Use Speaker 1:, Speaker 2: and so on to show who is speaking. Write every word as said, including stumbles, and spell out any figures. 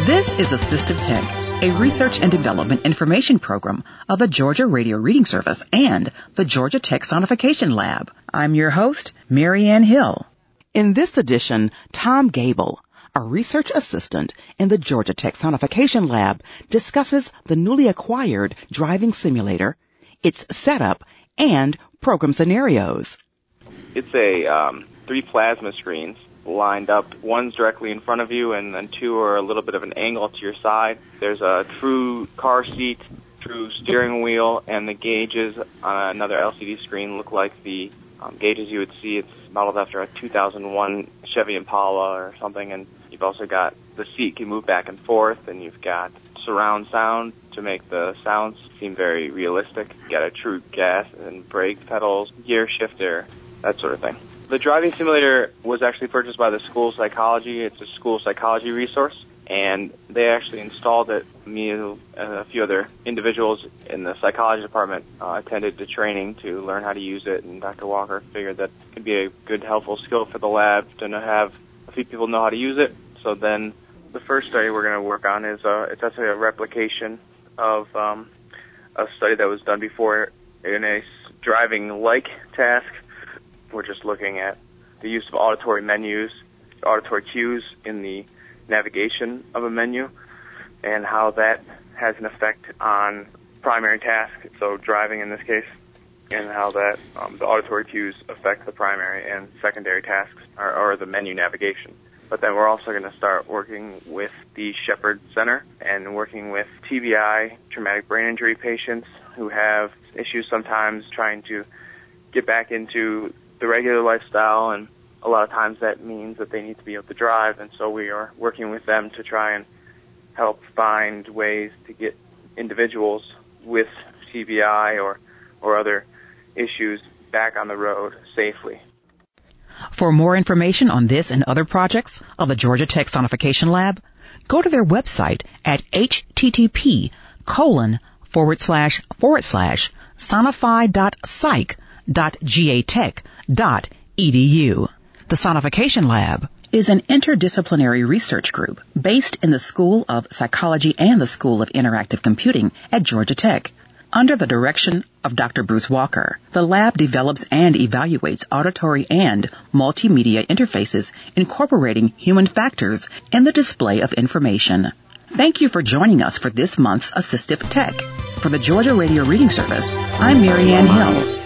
Speaker 1: This is Assistive Tech, a research and development information program of the Georgia Radio Reading Service and the Georgia Tech Sonification Lab. I'm your host, Marianne Hill. In this edition, Tom Gable, a research assistant in the Georgia Tech Sonification Lab, discusses the newly acquired driving simulator, its setup, and program scenarios.
Speaker 2: It's a um, three plasma screens lined up. One's directly in front of you, and then two are a little bit of an angle to your side. There's a true car seat, true steering wheel, and the gauges on another L C D screen look like the um, gauges you would see. It's modeled after a two thousand one Chevy Impala or something, and you've also got the seat can move back and forth, and you've got surround sound to make the sounds seem very realistic. You've got a true gas and brake pedals, gear shifter, that sort of thing. The driving simulator was actually purchased by the School of Psychology. It's a school psychology resource, and they actually installed it. Me and a few other individuals in the psychology department uh, attended the training to learn how to use it, and Doctor Walker figured that it could be a good, helpful skill for the lab to know, have a few people know how to use it. So then the first study we're going to work on is uh, it's actually a replication of um, a study that was done before in a driving-like task. We're just looking at the use of auditory menus, auditory cues in the navigation of a menu, and how that has an effect on primary task, so driving in this case, and how that um, the auditory cues affect the primary and secondary tasks, or, or the menu navigation. But then we're also going to start working with the Shepherd Center and working with T B I, traumatic brain injury patients who have issues sometimes trying to get back into the regular lifestyle, and a lot of times that means that they need to be able to drive, and so we are working with them to try and help find ways to get individuals with T B I or, or other issues back on the road safely.
Speaker 1: For more information on this and other projects of the Georgia Tech Sonification Lab, go to their website at http colon forward slash forward slash sonify.psych dot gatech dot edu. The Sonification Lab is an interdisciplinary research group based in the School of Psychology and the School of Interactive Computing at Georgia Tech. Under the direction of Doctor Bruce Walker, the lab develops and evaluates auditory and multimedia interfaces incorporating human factors in the display of information. Thank you for joining us for this month's Assistive Tech. For the Georgia Radio Reading Service, I'm Marianne Hill.